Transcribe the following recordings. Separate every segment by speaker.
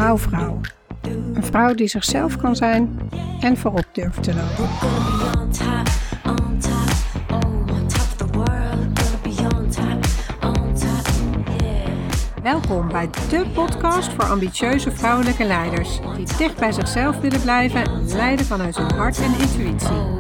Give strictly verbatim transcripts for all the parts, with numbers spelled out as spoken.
Speaker 1: Wauwvrouw. Een vrouw die zichzelf kan zijn en voorop durft te lopen. Welkom bij de podcast voor ambitieuze vrouwelijke leiders die dicht bij zichzelf willen blijven en leiden vanuit hun hart en intuïtie.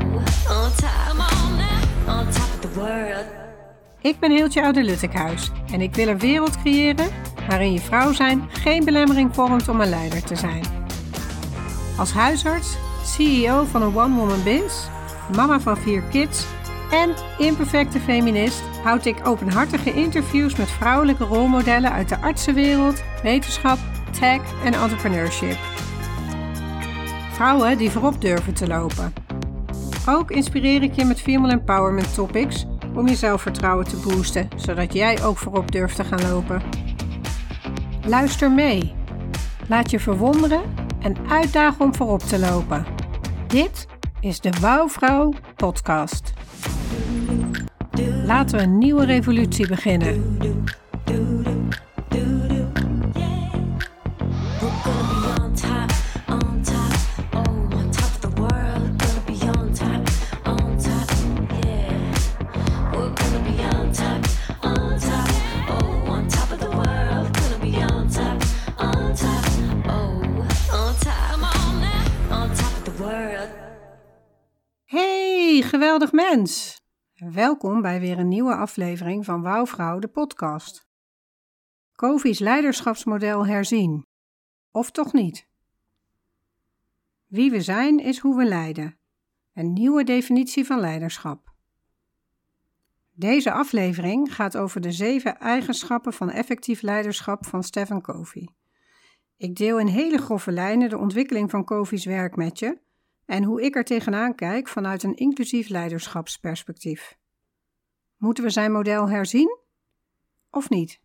Speaker 1: Ik ben Hiltje Oude-Luttekhuis en ik wil een wereld creëren waarin je vrouw zijn geen belemmering vormt om een leider te zijn. Als huisarts, C E O van een one-woman biz, mama van vier kids en imperfecte feminist houd ik openhartige interviews met vrouwelijke rolmodellen uit de artsenwereld, wetenschap, tech en entrepreneurship. Vrouwen die voorop durven te lopen. Ook inspireer ik je met female empowerment topics om je zelfvertrouwen te boosten, zodat jij ook voorop durft te gaan lopen. Luister mee. Laat je verwonderen en uitdagen om voorop te lopen. Dit is de Wauwvrouw podcast. Laten we een nieuwe revolutie beginnen. Hey, geweldig mens! Welkom bij weer een nieuwe aflevering van Wauwvrouw, de podcast. Covey's leiderschapsmodel herzien. Of toch niet? Wie we zijn is hoe we leiden. Een nieuwe definitie van leiderschap. Deze aflevering gaat over de zeven eigenschappen van effectief leiderschap van Stephen Covey. Ik deel in hele grove lijnen de ontwikkeling van Covey's werk met je en hoe ik er tegenaan kijk vanuit een inclusief leiderschapsperspectief. Moeten we zijn model herzien? Of niet?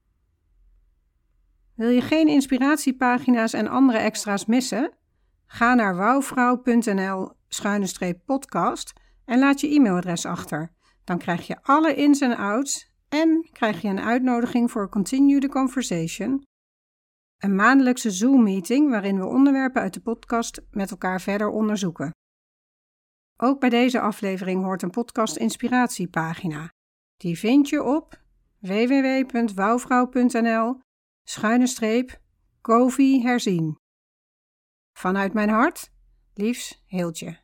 Speaker 1: Wil je geen inspiratiepagina's en andere extra's missen? Ga naar wauwvrouw.nl schuine streep podcast en laat je e-mailadres achter. Dan krijg je alle ins en outs en krijg je een uitnodiging voor Continue the Conversation. Een maandelijkse Zoom-meeting waarin we onderwerpen uit de podcast met elkaar verder onderzoeken. Ook bij deze aflevering hoort een podcast-inspiratiepagina. Die vind je op www.wauwvrouw.nl schuine streep Covey herzien. Vanuit mijn hart, liefs Hiltje.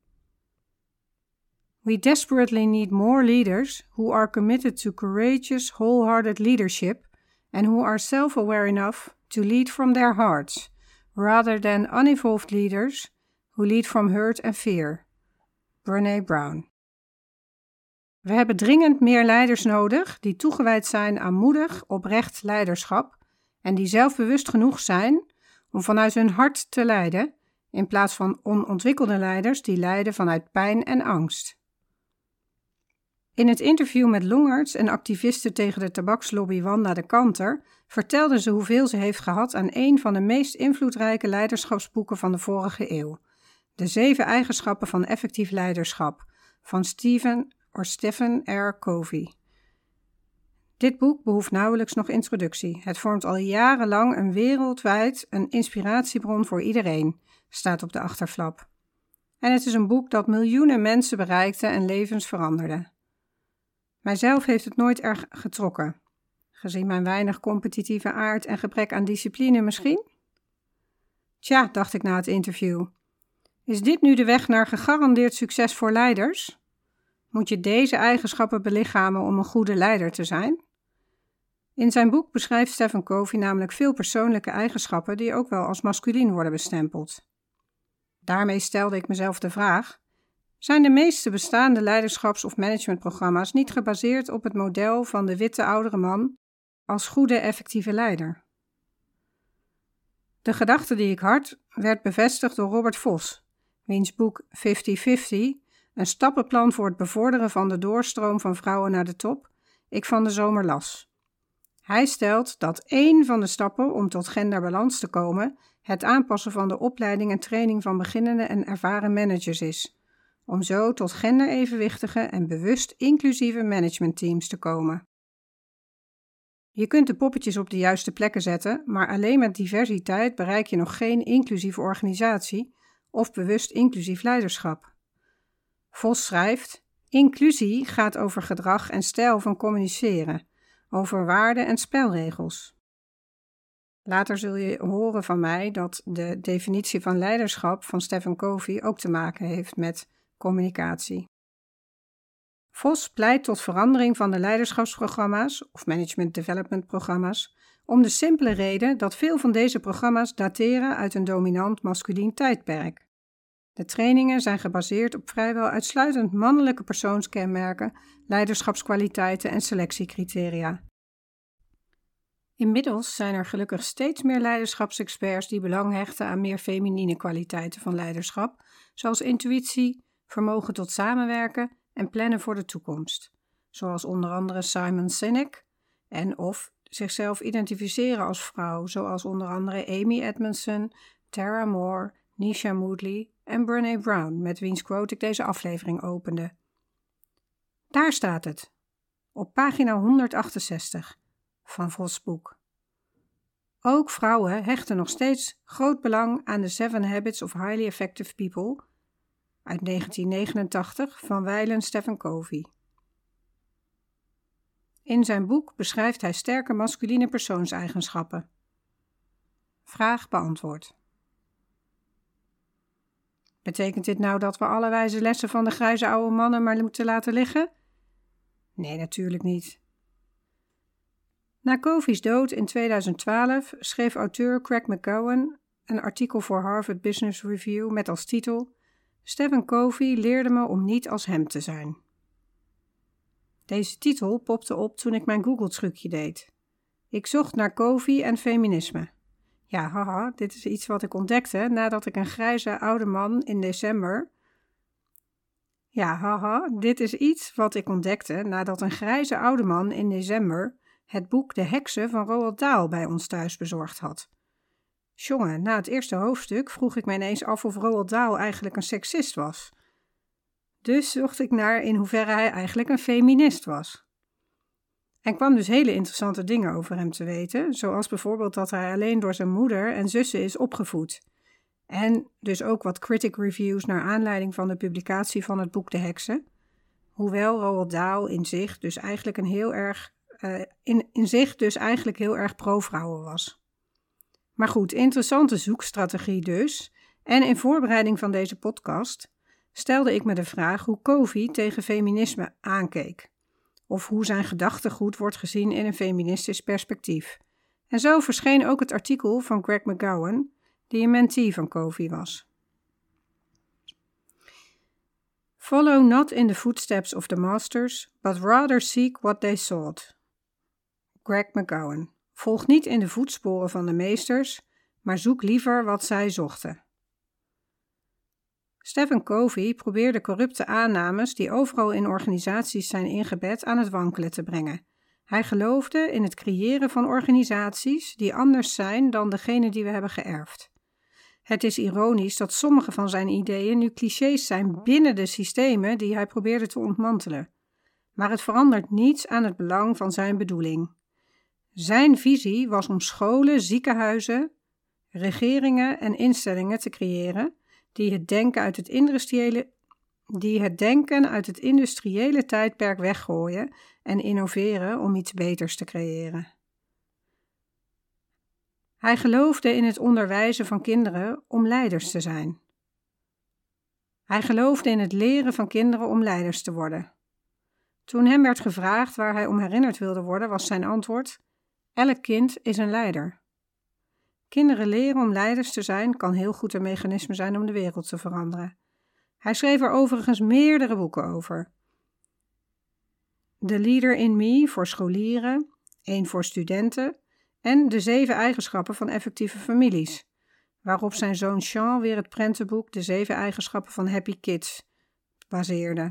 Speaker 1: We desperately need more leaders who are committed to courageous, wholehearted leadership and who are self-aware enough to lead from their hearts, rather than unevolved leaders who lead from hurt and fear. Brené Brown. We hebben dringend meer leiders nodig die toegewijd zijn aan moedig, oprecht leiderschap en die zelfbewust genoeg zijn om vanuit hun hart te leiden, in plaats van onontwikkelde leiders die leiden vanuit pijn en angst. In het interview met longarts en activiste tegen de tabakslobby Wanda de Kanter vertelde ze hoeveel ze heeft gehad aan een van de meest invloedrijke leiderschapsboeken van de vorige eeuw. De zeven eigenschappen van effectief leiderschap van Stephen or Stephen R. Covey. Dit boek behoeft nauwelijks nog introductie. Het vormt al jarenlang een wereldwijd een inspiratiebron voor iedereen, staat op de achterflap. En het is een boek dat miljoenen mensen bereikte en levens veranderde. Mijzelf heeft het nooit erg getrokken, gezien mijn weinig competitieve aard en gebrek aan discipline misschien? Tja, dacht ik na het interview. Is dit nu de weg naar gegarandeerd succes voor leiders? Moet je deze eigenschappen belichamen om een goede leider te zijn? In zijn boek beschrijft Stephen Covey namelijk veel persoonlijke eigenschappen die ook wel als masculien worden bestempeld. Daarmee stelde ik mezelf de vraag: zijn de meeste bestaande leiderschaps- of managementprogramma's niet gebaseerd op het model van de witte oudere man als goede effectieve leider? De gedachte die ik had werd bevestigd door Robert Vos, wiens boek vijftig vijftig, een stappenplan voor het bevorderen van de doorstroom van vrouwen naar de top, ik van de zomer las. Hij stelt dat één van de stappen om tot genderbalans te komen het aanpassen van de opleiding en training van beginnende en ervaren managers is, om zo tot genderevenwichtige en bewust inclusieve managementteams te komen. Je kunt de poppetjes op de juiste plekken zetten, maar alleen met diversiteit bereik je nog geen inclusieve organisatie of bewust inclusief leiderschap. Vos schrijft: inclusie gaat over gedrag en stijl van communiceren, over waarden en spelregels. Later zul je horen van mij dat de definitie van leiderschap van Stephen Covey ook te maken heeft met communicatie. Vos pleit tot verandering van de leiderschapsprogramma's of management development programma's om de simpele reden dat veel van deze programma's dateren uit een dominant masculien tijdperk. De trainingen zijn gebaseerd op vrijwel uitsluitend mannelijke persoonskenmerken, leiderschapskwaliteiten en selectiecriteria. Inmiddels zijn er gelukkig steeds meer leiderschapsexperts die belang hechten aan meer feminine kwaliteiten van leiderschap, zoals intuïtie, vermogen tot samenwerken en plannen voor de toekomst, zoals onder andere Simon Sinek, en of zichzelf identificeren als vrouw, zoals onder andere Amy Edmondson, Tara Moore, Nisha Moodley en Brené Brown, met wiens quote ik deze aflevering opende. Daar staat het, op pagina honderdachtenzestig van Vos' boek. Ook vrouwen hechten nog steeds groot belang aan de Seven Habits of Highly Effective People uit negentien negenentachtig van wijlen Stephen Covey. In zijn boek beschrijft hij sterke masculine persoonseigenschappen. Vraag beantwoord. Betekent dit nou dat we alle wijze lessen van de grijze oude mannen maar moeten laten liggen? Nee, natuurlijk niet. Na Covey's dood in tweeduizend twaalf schreef auteur Craig McGowan een artikel voor Harvard Business Review met als titel Stephen Covey leerde me om niet als hem te zijn. Deze titel popte op toen ik mijn Google-trucje deed. Ik zocht naar Covey en feminisme. Ja, haha, dit is iets wat ik ontdekte nadat ik een grijze oude man in december... Ja, haha, dit is iets wat ik ontdekte nadat een grijze oude man in december het boek De Heksen van Roald Dahl bij ons thuis bezorgd had. Jongen, na het eerste hoofdstuk vroeg ik me ineens af of Roald Dahl eigenlijk een seksist was. Dus zocht ik naar in hoeverre hij eigenlijk een feminist was. En kwam dus hele interessante dingen over hem te weten, zoals bijvoorbeeld dat hij alleen door zijn moeder en zussen is opgevoed. En dus ook wat critic reviews naar aanleiding van de publicatie van het boek De Heksen, hoewel Roald Dahl in zich dus eigenlijk een heel erg, uh, in, in zich dus eigenlijk heel erg pro-vrouwen was. Maar goed, interessante zoekstrategie dus. En in voorbereiding van deze podcast stelde ik me de vraag hoe Covey tegen feminisme aankeek. Of hoe zijn gedachtegoed wordt gezien in een feministisch perspectief. En zo verscheen ook het artikel van Craig McGowan, die een mentee van Covey was. Follow not in the footsteps of the masters, but rather seek what they sought. Craig McGowan. Volg niet in de voetsporen van de meesters, maar zoek liever wat zij zochten. Stephen Covey probeerde corrupte aannames die overal in organisaties zijn ingebed aan het wankelen te brengen. Hij geloofde in het creëren van organisaties die anders zijn dan degene die we hebben geërfd. Het is ironisch dat sommige van zijn ideeën nu clichés zijn binnen de systemen die hij probeerde te ontmantelen. Maar het verandert niets aan het belang van zijn bedoeling. Zijn visie was om scholen, ziekenhuizen, regeringen en instellingen te creëren die het denken uit het industriële, die het denken uit het industriële tijdperk weggooien en innoveren om iets beters te creëren. Hij geloofde in het onderwijzen van kinderen om leiders te zijn. Hij geloofde in het leren van kinderen om leiders te worden. Toen hem werd gevraagd waar hij om herinnerd wilde worden, was zijn antwoord: elk kind is een leider. Kinderen leren om leiders te zijn kan heel goed een mechanisme zijn om de wereld te veranderen. Hij schreef er overigens meerdere boeken over. The Leader in Me voor scholieren, één voor studenten en De Zeven Eigenschappen van Effectieve Families, waarop zijn zoon Sean weer het prentenboek De Zeven Eigenschappen van Happy Kids baseerde.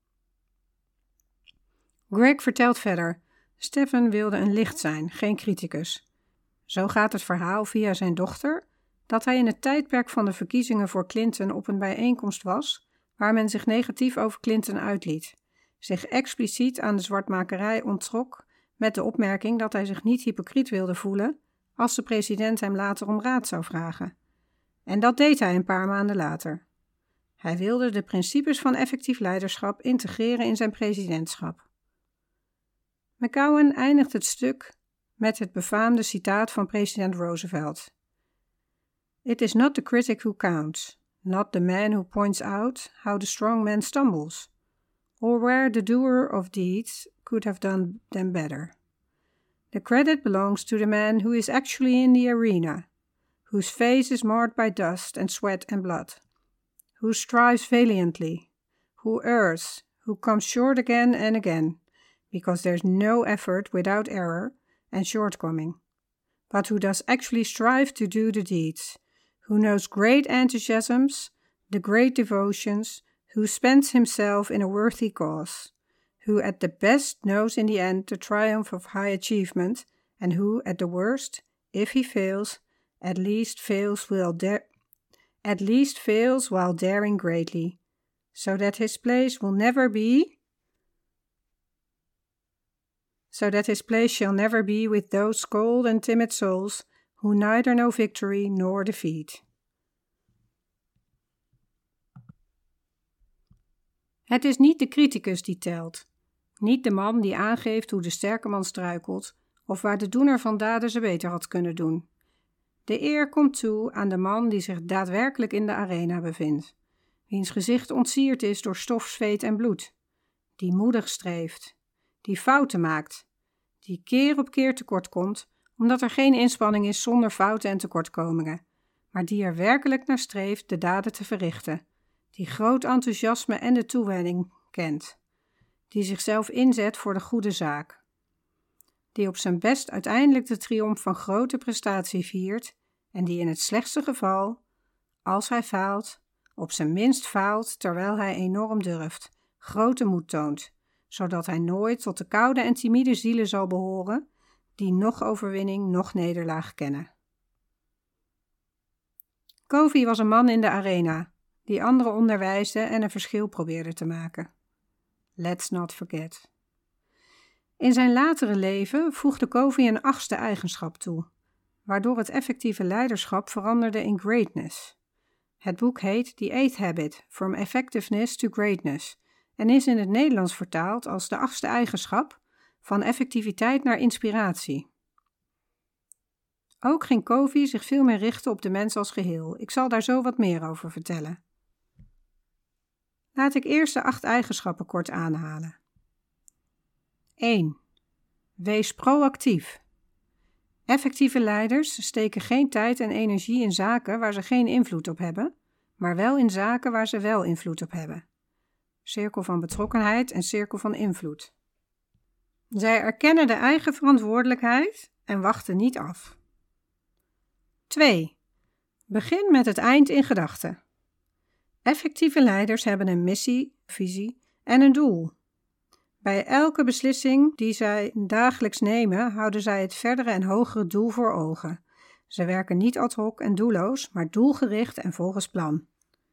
Speaker 1: Greg vertelt verder: Stephen wilde een licht zijn, geen criticus. Zo gaat het verhaal via zijn dochter dat hij in het tijdperk van de verkiezingen voor Clinton op een bijeenkomst was waar men zich negatief over Clinton uitliet, zich expliciet aan de zwartmakerij onttrok met de opmerking dat hij zich niet hypocriet wilde voelen als de president hem later om raad zou vragen. En dat deed hij een paar maanden later. Hij wilde de principes van effectief leiderschap integreren in zijn presidentschap. McGowan eindigt het stuk met het befaamde citaat van president Roosevelt. It is not the critic who counts, not the man who points out how the strong man stumbles, or where the doer of deeds could have done them better. The credit belongs to the man who is actually in the arena, whose face is marred by dust and sweat and blood, who strives valiantly, who errs, who comes short again and again, because there's no effort without error and shortcoming, but who does actually strive to do the deeds, who knows great enthusiasms, the great devotions, who spends himself in a worthy cause, who at the best knows in the end the triumph of high achievement, and who at the worst, if he fails, at least fails while da- at least fails while daring greatly, so that his place will never be, so that his place shall never be with those cold and timid souls who neither know victory nor defeat. Het is niet de criticus die telt, niet de man die aangeeft hoe de sterke man struikelt of waar de doener van daden ze beter had kunnen doen. De eer komt toe aan de man die zich daadwerkelijk in de arena bevindt, wiens gezicht ontsierd is door stof, zweet en bloed, die moedig streeft, die fouten maakt, die keer op keer tekort komt, omdat er geen inspanning is zonder fouten en tekortkomingen, maar die er werkelijk naar streeft de daden te verrichten, die groot enthousiasme en de toewijding kent, die zichzelf inzet voor de goede zaak, die op zijn best uiteindelijk de triomf van grote prestatie viert en die in het slechtste geval, als hij faalt, op zijn minst faalt terwijl hij enorm durft, grote moed toont, zodat hij nooit tot de koude en timide zielen zal behoren die noch overwinning noch nederlaag kennen. Covey was een man in de arena, die anderen onderwijsde en een verschil probeerde te maken. Let's not forget. In zijn latere leven voegde Covey een achtste eigenschap toe, waardoor het effectieve leiderschap veranderde in greatness. Het boek heet The Eighth Habit, From Effectiveness to Greatness en is in het Nederlands vertaald als de achtste eigenschap, van effectiviteit naar inspiratie. Ook ging Covey zich veel meer richten op de mens als geheel. Ik zal daar zo wat meer over vertellen. Laat ik eerst de acht eigenschappen kort aanhalen. één. Wees proactief. Effectieve leiders steken geen tijd en energie in zaken waar ze geen invloed op hebben, maar wel in zaken waar ze wel invloed op hebben. Cirkel van betrokkenheid en cirkel van invloed. Zij erkennen de eigen verantwoordelijkheid en wachten niet af. twee. Begin met het eind in gedachten. Effectieve leiders hebben een missie, visie en een doel. Bij elke beslissing die zij dagelijks nemen, houden zij het verdere en hogere doel voor ogen. Ze werken niet ad hoc en doelloos, maar doelgericht en volgens plan.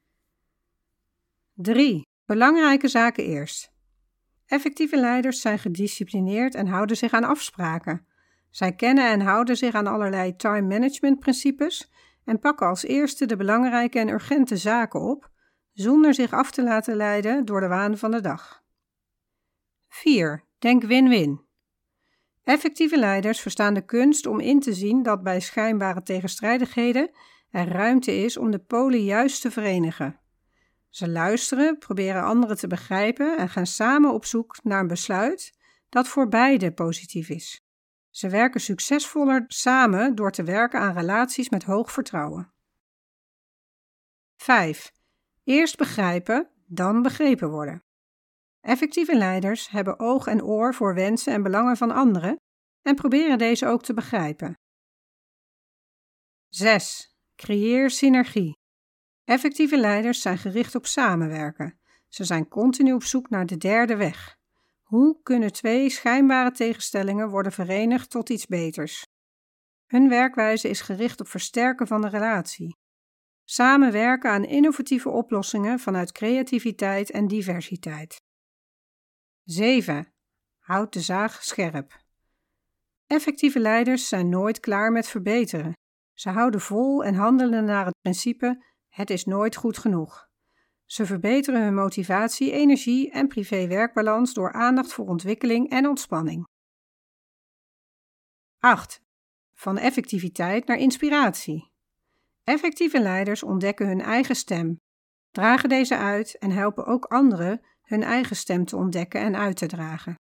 Speaker 1: drie. Belangrijke zaken eerst. Effectieve leiders zijn gedisciplineerd en houden zich aan afspraken. Zij kennen en houden zich aan allerlei time management principes en pakken als eerste de belangrijke en urgente zaken op, zonder zich af te laten leiden door de waan van de dag. vier. Denk win-win. Effectieve leiders verstaan de kunst om in te zien dat bij schijnbare tegenstrijdigheden er ruimte is om de polen juist te verenigen. Ze luisteren, proberen anderen te begrijpen en gaan samen op zoek naar een besluit dat voor beide positief is. Ze werken succesvoller samen door te werken aan relaties met hoog vertrouwen. vijf. Eerst begrijpen, dan begrepen worden. Effectieve leiders hebben oog en oor voor wensen en belangen van anderen en proberen deze ook te begrijpen. zes. Creëer synergie. Effectieve leiders zijn gericht op samenwerken. Ze zijn continu op zoek naar de derde weg. Hoe kunnen twee schijnbare tegenstellingen worden verenigd tot iets beters? Hun werkwijze is gericht op versterken van de relatie. Samenwerken aan innovatieve oplossingen vanuit creativiteit en diversiteit. zeven. Houd de zaag scherp. Effectieve leiders zijn nooit klaar met verbeteren. Ze houden vol en handelen naar het principe: het is nooit goed genoeg. Ze verbeteren hun motivatie, energie en privé-werkbalans door aandacht voor ontwikkeling en ontspanning. acht. Van effectiviteit naar inspiratie. Effectieve leiders ontdekken hun eigen stem, dragen deze uit en helpen ook anderen hun eigen stem te ontdekken en uit te dragen.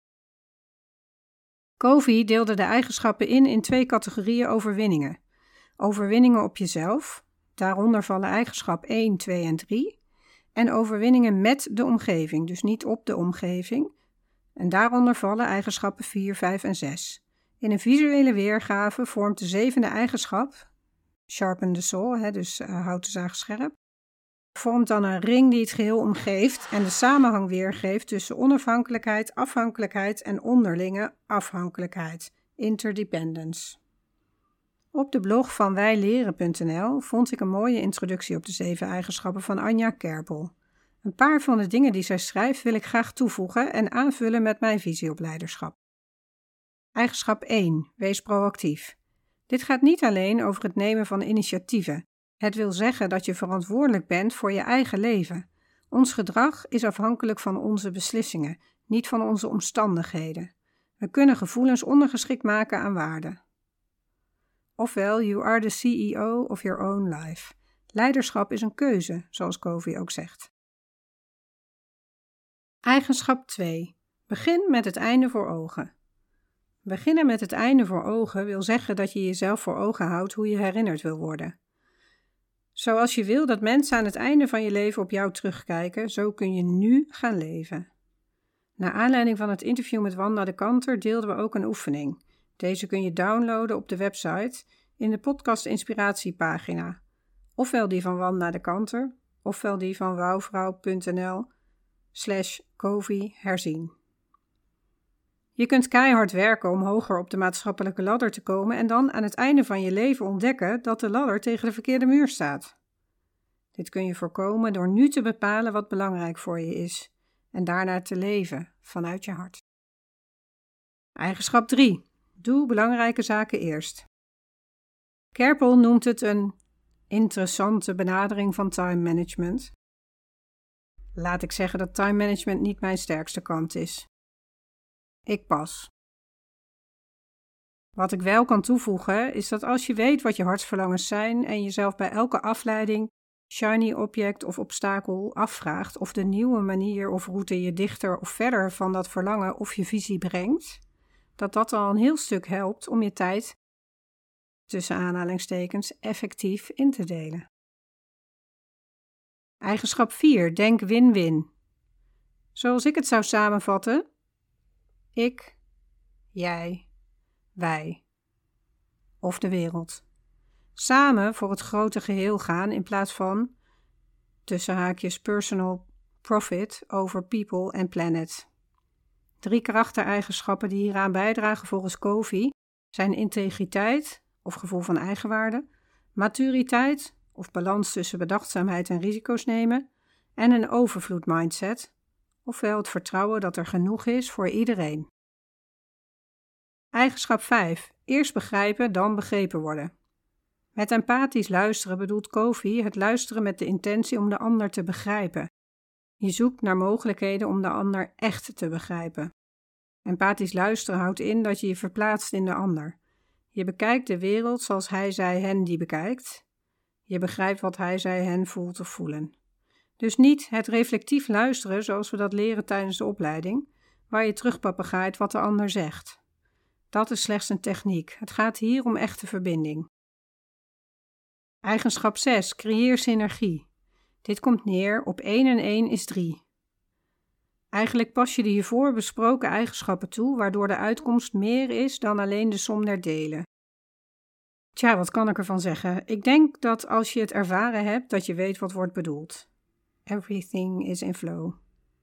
Speaker 1: Covey deelde de eigenschappen in in twee categorieën overwinningen. Overwinningen op jezelf, daaronder vallen eigenschap één, twee en drie, en overwinningen met de omgeving, dus niet op de omgeving, en daaronder vallen eigenschappen vier, vijf en zes. In een visuele weergave vormt de zevende eigenschap, sharpen the saw, hè, dus uh, houd de zaag scherp, vormt dan een ring die het geheel omgeeft en de samenhang weergeeft tussen onafhankelijkheid, afhankelijkheid en onderlinge afhankelijkheid, interdependence. Op de blog van wijleren punt n l vond ik een mooie introductie op de zeven eigenschappen van Anja Kerpel. Een paar van de dingen die zij schrijft wil ik graag toevoegen en aanvullen met mijn visie op leiderschap. Eigenschap één. Wees proactief. Dit gaat niet alleen over het nemen van initiatieven. Het wil zeggen dat je verantwoordelijk bent voor je eigen leven. Ons gedrag is afhankelijk van onze beslissingen, niet van onze omstandigheden. We kunnen gevoelens ondergeschikt maken aan waarden. Ofwel, you are the C E O of your own life. Leiderschap is een keuze, zoals Covey ook zegt. Eigenschap twee. Begin met het einde voor ogen. Beginnen met het einde voor ogen wil zeggen dat je jezelf voor ogen houdt hoe je herinnerd wil worden. Zoals je wil dat mensen aan het einde van je leven op jou terugkijken, zo kun je nu gaan leven. Naar aanleiding van het interview met Wanda de Kanter deelden we ook een oefening. Deze kun je downloaden op de website in de podcast inspiratiepagina. Ofwel die van Wanda de Kanter, ofwel die van wouwvrouw punt n l slash Covey herzien. Je kunt keihard werken om hoger op de maatschappelijke ladder te komen en dan aan het einde van je leven ontdekken dat de ladder tegen de verkeerde muur staat. Dit kun je voorkomen door nu te bepalen wat belangrijk voor je is en daarna te leven vanuit je hart. Eigenschap drie. Doe belangrijke zaken eerst. Kerpel noemt het een interessante benadering van time management. Laat ik zeggen dat time management niet mijn sterkste kant is. Ik pas. Wat ik wel kan toevoegen is dat als je weet wat je hartsverlangens zijn en jezelf bij elke afleiding, shiny object of obstakel afvraagt of de nieuwe manier of route je dichter of verder van dat verlangen of je visie brengt, dat dat al een heel stuk helpt om je tijd, tussen aanhalingstekens, effectief in te delen. Eigenschap vier. Denk win-win. Zoals ik het zou samenvatten: ik, jij, wij of de wereld. Samen voor het grote geheel gaan in plaats van, tussen haakjes, personal profit over people en planet. Drie karaktereigenschappen die hieraan bijdragen volgens Covey zijn integriteit of gevoel van eigenwaarde, maturiteit of balans tussen bedachtzaamheid en risico's nemen en een overvloed mindset, ofwel het vertrouwen dat er genoeg is voor iedereen. Eigenschap vijf. Eerst begrijpen, dan begrepen worden. Met empathisch luisteren bedoelt Covey het luisteren met de intentie om de ander te begrijpen. Je zoekt naar mogelijkheden om de ander echt te begrijpen. Empathisch luisteren houdt in dat je je verplaatst in de ander. Je bekijkt de wereld zoals hij, zij, hen die bekijkt. Je begrijpt wat hij, zij, hen voelt of voelen. Dus niet het reflectief luisteren zoals we dat leren tijdens de opleiding, waar je terugpapegaait wat de ander zegt. Dat is slechts een techniek. Het gaat hier om echte verbinding. Eigenschap zes. Creëer synergie. Dit komt neer op één en één is drie. Eigenlijk pas je de hiervoor besproken eigenschappen toe, waardoor de uitkomst meer is dan alleen de som der delen. Tja, wat kan ik ervan zeggen? Ik denk dat als je het ervaren hebt, dat je weet wat wordt bedoeld. Everything is in flow.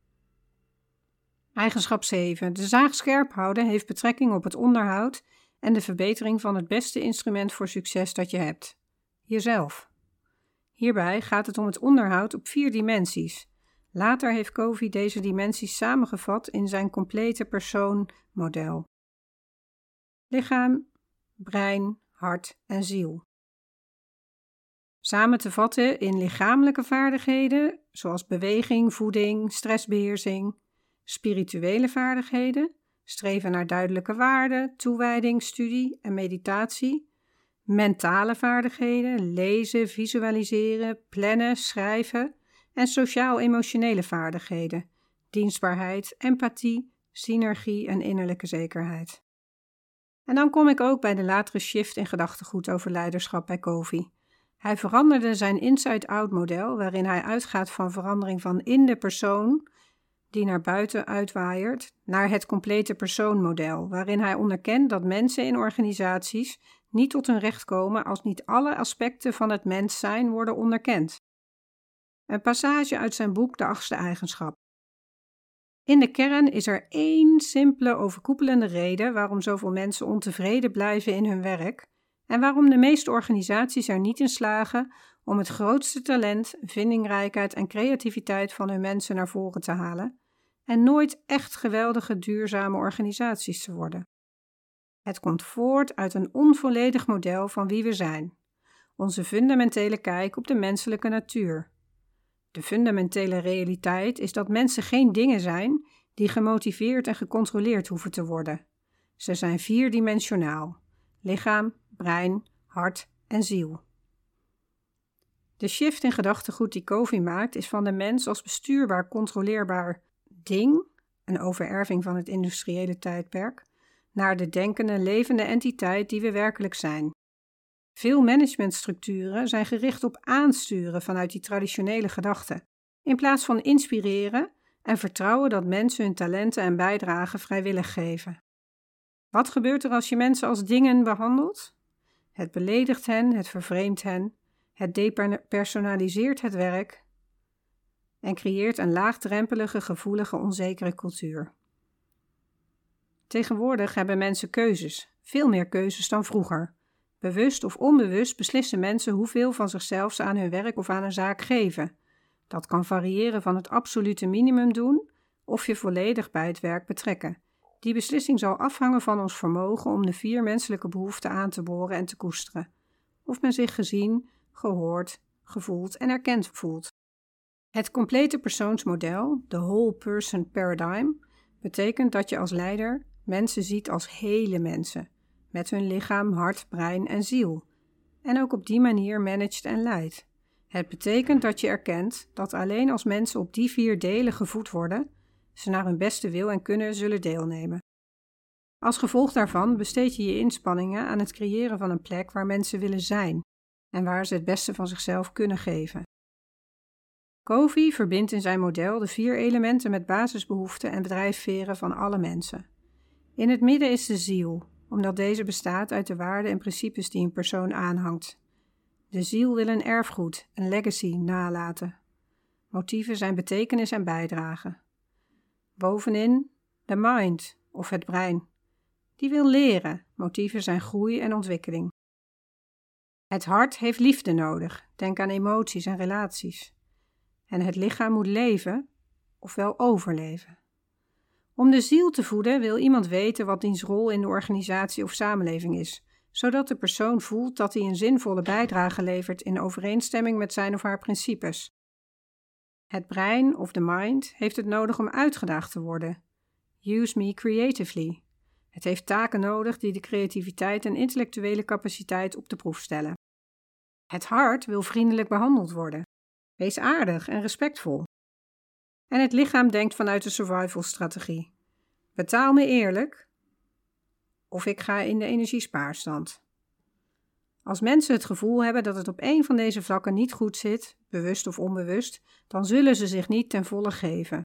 Speaker 1: Eigenschap zeven. De zaag scherp houden heeft betrekking op het onderhoud en de verbetering van het beste instrument voor succes dat je hebt: jezelf. Hierbij gaat het om het onderhoud op vier dimensies. Later heeft Covey deze dimensies samengevat in zijn complete persoon-model. lichaam, brein, hart en ziel. Samen te vatten in lichamelijke vaardigheden, zoals beweging, voeding, stressbeheersing, spirituele vaardigheden, streven naar duidelijke waarden, toewijding, studie en meditatie, mentale vaardigheden, lezen, visualiseren, plannen, schrijven en sociaal-emotionele vaardigheden, dienstbaarheid, empathie, synergie en innerlijke zekerheid. En dan kom ik ook bij de latere shift in gedachtegoed over leiderschap bij Covey. Hij veranderde zijn inside-out model, waarin hij uitgaat van verandering van in de persoon, die naar buiten uitwaaiert, naar het complete persoonmodel, waarin hij onderkent dat mensen in organisaties niet tot hun recht komen als niet alle aspecten van het mens zijn worden onderkend. Een passage uit zijn boek De Achtste Eigenschap. In de kern is er één simpele overkoepelende reden waarom zoveel mensen ontevreden blijven in hun werk en waarom de meeste organisaties er niet in slagen om het grootste talent, vindingrijkheid en creativiteit van hun mensen naar voren te halen en nooit echt geweldige duurzame organisaties te worden. Het komt voort uit een onvolledig model van wie we zijn, onze fundamentele kijk op de menselijke natuur. De fundamentele realiteit is dat mensen geen dingen zijn die gemotiveerd en gecontroleerd hoeven te worden. Ze zijn vierdimensionaal: lichaam, brein, hart en ziel. De shift in gedachtegoed die Covey maakt is van de mens als bestuurbaar, controleerbaar ding, een overerving van het industriële tijdperk, naar de denkende, levende entiteit die we werkelijk zijn. Veel managementstructuren zijn gericht op aansturen vanuit die traditionele gedachten, in plaats van inspireren en vertrouwen dat mensen hun talenten en bijdragen vrijwillig geven. Wat gebeurt er als je mensen als dingen behandelt? Het beledigt hen, het vervreemdt hen, het depersonaliseert het werk en creëert een laagdrempelige, gevoelige, onzekere cultuur. Tegenwoordig hebben mensen keuzes, veel meer keuzes dan vroeger. Bewust of onbewust beslissen mensen hoeveel van zichzelf ze aan hun werk of aan een zaak geven. Dat kan variëren van het absolute minimum doen of je volledig bij het werk betrekken. Die beslissing zal afhangen van ons vermogen om de vier menselijke behoeften aan te boren en te koesteren. Of men zich gezien, gehoord, gevoeld en erkend voelt. Het complete persoonsmodel, de whole person paradigm, betekent dat je als leider mensen ziet als hele mensen, met hun lichaam, hart, brein en ziel, en ook op die manier managt en leidt. Het betekent dat je erkent dat alleen als mensen op die vier delen gevoed worden, ze naar hun beste wil en kunnen zullen deelnemen. Als gevolg daarvan besteed je je inspanningen aan het creëren van een plek waar mensen willen zijn en waar ze het beste van zichzelf kunnen geven. Covey verbindt in zijn model de vier elementen met basisbehoeften en drijfveren van alle mensen. In het midden is de ziel, omdat deze bestaat uit de waarden en principes die een persoon aanhangt. De ziel wil een erfgoed, een legacy, nalaten. Motieven zijn betekenis en bijdrage. Bovenin de mind, of het brein. Die wil leren, motieven zijn groei en ontwikkeling. Het hart heeft liefde nodig, denk aan emoties en relaties. En het lichaam moet leven, ofwel overleven. Om de ziel te voeden wil iemand weten wat diens rol in de organisatie of samenleving is, zodat de persoon voelt dat hij een zinvolle bijdrage levert in overeenstemming met zijn of haar principes. Het brein of de mind heeft het nodig om uitgedaagd te worden. Use me creatively. Het heeft taken nodig die de creativiteit en intellectuele capaciteit op de proef stellen. Het hart wil vriendelijk behandeld worden. Wees aardig en respectvol. En het lichaam denkt vanuit de survival-strategie. Betaal me eerlijk, of ik ga in de energiespaarstand. Als mensen het gevoel hebben dat het op één van deze vlakken niet goed zit, bewust of onbewust, dan zullen ze zich niet ten volle geven.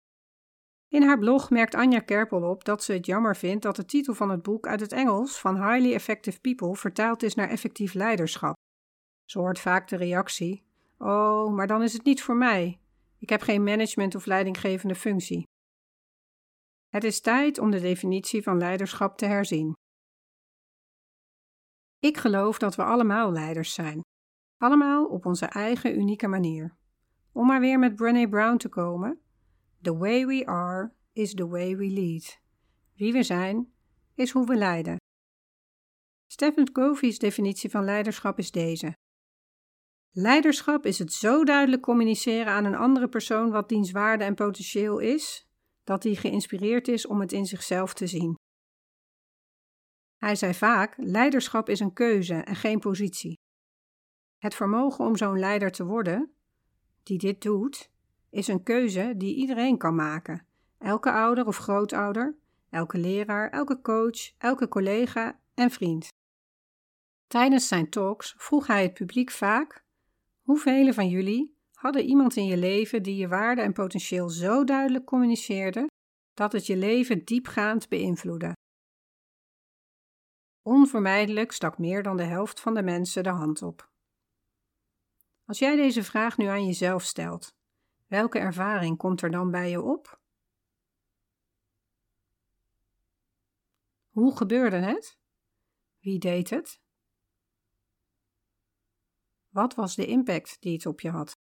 Speaker 1: In haar blog merkt Anja Kerpel op dat ze het jammer vindt dat de titel van het boek uit het Engels van Highly Effective People vertaald is naar effectief leiderschap. Ze hoort vaak de reactie: oh, maar dan is het niet voor mij. Ik heb geen management of leidinggevende functie. Het is tijd om de definitie van leiderschap te herzien. Ik geloof dat we allemaal leiders zijn. Allemaal op onze eigen unieke manier. Om maar weer met Brené Brown te komen: the way we are is the way we lead. Wie we zijn, is hoe we leiden. Stephen Covey's definitie van leiderschap is deze. Leiderschap is het zo duidelijk communiceren aan een andere persoon wat diens waarde en potentieel is, dat die geïnspireerd is om het in zichzelf te zien. Hij zei vaak, leiderschap is een keuze en geen positie. Het vermogen om zo'n leider te worden, die dit doet, is een keuze die iedereen kan maken. Elke ouder of grootouder, elke leraar, elke coach, elke collega en vriend. Tijdens zijn talks vroeg hij het publiek vaak: hoeveel van jullie hadden iemand in je leven die je waarde en potentieel zo duidelijk communiceerde dat het je leven diepgaand beïnvloedde? Onvermijdelijk stak meer dan de helft van de mensen de hand op. Als jij deze vraag nu aan jezelf stelt, welke ervaring komt er dan bij je op? Hoe gebeurde het? Wie deed het? Wat was de impact die het op je had?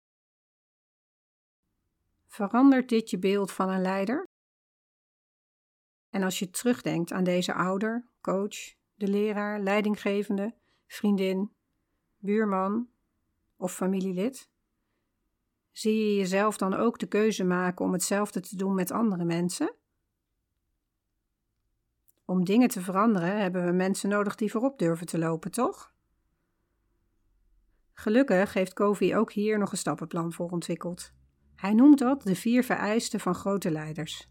Speaker 1: Verandert dit je beeld van een leider? En als je terugdenkt aan deze ouder, coach, de leraar, leidinggevende, vriendin, buurman of familielid, zie je jezelf dan ook de keuze maken om hetzelfde te doen met andere mensen? Om dingen te veranderen hebben we mensen nodig die voorop durven te lopen, toch? Gelukkig heeft Covey ook hier nog een stappenplan voor ontwikkeld. Hij noemt dat de vier vereisten van grote leiders.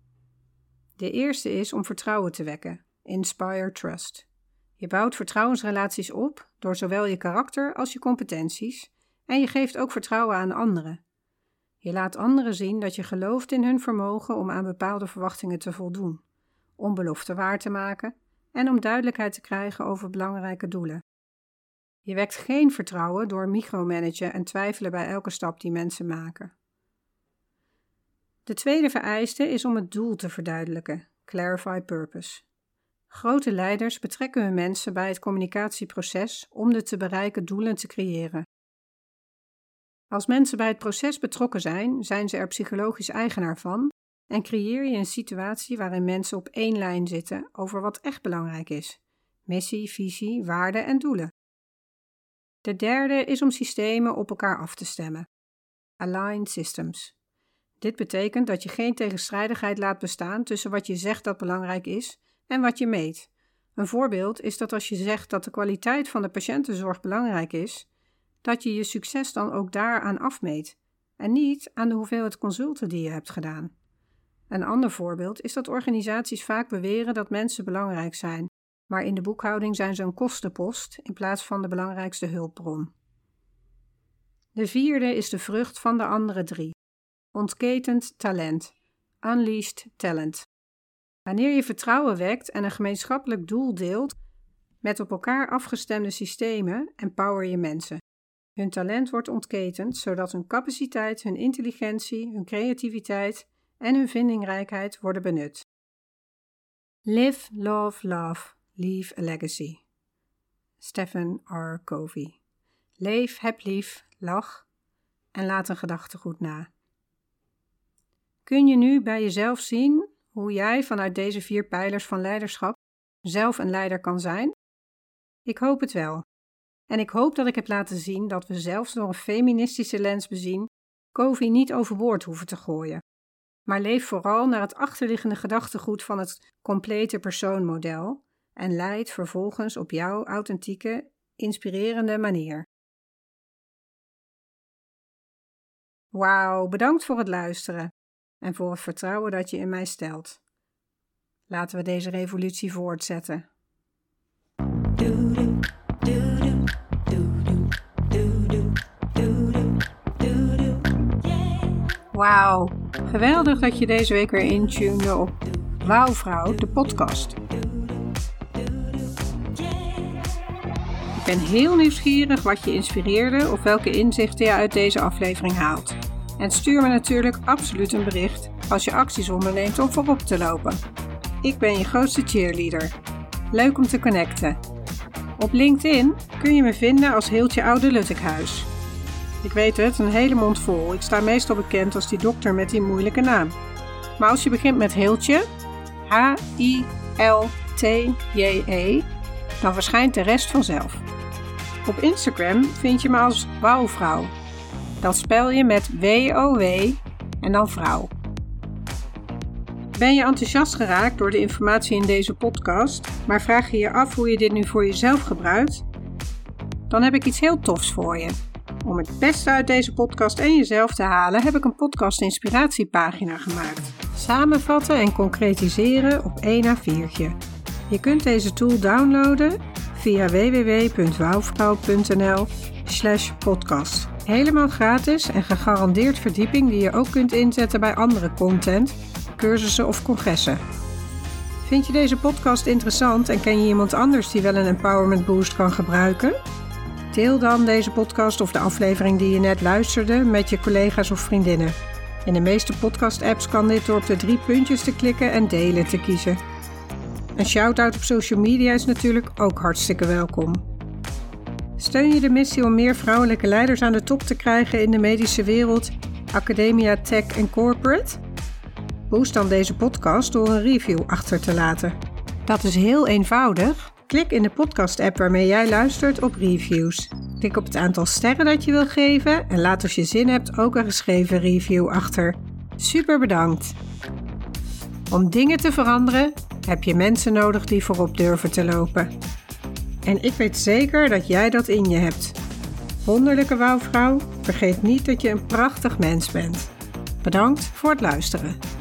Speaker 1: De eerste is om vertrouwen te wekken, inspire trust. Je bouwt vertrouwensrelaties op door zowel je karakter als je competenties en je geeft ook vertrouwen aan anderen. Je laat anderen zien dat je gelooft in hun vermogen om aan bepaalde verwachtingen te voldoen, om beloften waar te maken en om duidelijkheid te krijgen over belangrijke doelen. Je wekt geen vertrouwen door micromanagen en twijfelen bij elke stap die mensen maken. De tweede vereiste is om het doel te verduidelijken, clarify purpose. Grote leiders betrekken hun mensen bij het communicatieproces om de te bereiken doelen te creëren. Als mensen bij het proces betrokken zijn, zijn ze er psychologisch eigenaar van en creëer je een situatie waarin mensen op één lijn zitten over wat echt belangrijk is: missie, visie, waarden en doelen. De derde is om systemen op elkaar af te stemmen. Aligned systems. Dit betekent dat je geen tegenstrijdigheid laat bestaan tussen wat je zegt dat belangrijk is en wat je meet. Een voorbeeld is dat als je zegt dat de kwaliteit van de patiëntenzorg belangrijk is, dat je je succes dan ook daaraan afmeet en niet aan de hoeveelheid consulten die je hebt gedaan. Een ander voorbeeld is dat organisaties vaak beweren dat mensen belangrijk zijn, maar in de boekhouding zijn ze een kostenpost in plaats van de belangrijkste hulpbron. De vierde is de vrucht van de andere drie. Ontketend talent. Unleashed talent. Wanneer je vertrouwen wekt en een gemeenschappelijk doel deelt met op elkaar afgestemde systemen, empower je mensen. Hun talent wordt ontketend, zodat hun capaciteit, hun intelligentie, hun creativiteit en hun vindingrijkheid worden benut. Live, love, love. Leave a legacy. Stephen R. Covey. Leef, heb lief, lach en laat een gedachtegoed na. Kun je nu bij jezelf zien hoe jij vanuit deze vier pijlers van leiderschap zelf een leider kan zijn? Ik hoop het wel. En ik hoop dat ik heb laten zien dat we zelfs door een feministische lens bezien Covey niet overboord hoeven te gooien. Maar leef vooral naar het achterliggende gedachtegoed van het complete persoonmodel en leid vervolgens op jouw authentieke, inspirerende manier. Wauw, bedankt voor het luisteren en voor het vertrouwen dat je in mij stelt. Laten we deze revolutie voortzetten. Wauw, geweldig dat je deze week weer intunede op Wauw Vrouw, de podcast. Ik ben heel nieuwsgierig wat je inspireerde of welke inzichten je uit deze aflevering haalt. En stuur me natuurlijk absoluut een bericht als je acties onderneemt om voorop te lopen. Ik ben je grootste cheerleader. Leuk om te connecten. Op LinkedIn kun je me vinden als Hiltje Oude Luttekhuis. Ik weet het, een hele mond vol. Ik sta meestal bekend als die dokter met die moeilijke naam. Maar als je begint met Hiltje, H I L T J E, dan verschijnt de rest vanzelf. Op Instagram vind je me als Wouwvrouw. Dat spel je met W O W en dan vrouw. Ben je enthousiast geraakt door de informatie in deze podcast, maar vraag je je af hoe je dit nu voor jezelf gebruikt? Dan heb ik iets heel tofs voor je. Om het beste uit deze podcast en jezelf te halen, heb ik een podcast inspiratiepagina gemaakt. Samenvatten en concretiseren op één A viertje. Je kunt deze tool downloaden via w w w punt wouwvrouw punt n l slash podcast. Helemaal gratis en gegarandeerd verdieping die je ook kunt inzetten bij andere content, cursussen of congressen. Vind je deze podcast interessant en ken je iemand anders die wel een empowerment boost kan gebruiken? Deel dan deze podcast of de aflevering die je net luisterde met je collega's of vriendinnen. In de meeste podcast-apps kan dit door op de drie puntjes te klikken en delen te kiezen. Een shout-out op social media is natuurlijk ook hartstikke welkom. Steun je de missie om meer vrouwelijke leiders aan de top te krijgen in de medische wereld, academia, tech en corporate? Boost dan deze podcast door een review achter te laten. Dat is heel eenvoudig. Klik in de podcast-app waarmee jij luistert op reviews. Klik op het aantal sterren dat je wil geven en laat als je zin hebt ook een geschreven review achter. Super bedankt! Om dingen te veranderen heb je mensen nodig die voorop durven te lopen. En ik weet zeker dat jij dat in je hebt. Wonderlijke Wouwvrouw, vergeet niet dat je een prachtig mens bent. Bedankt voor het luisteren.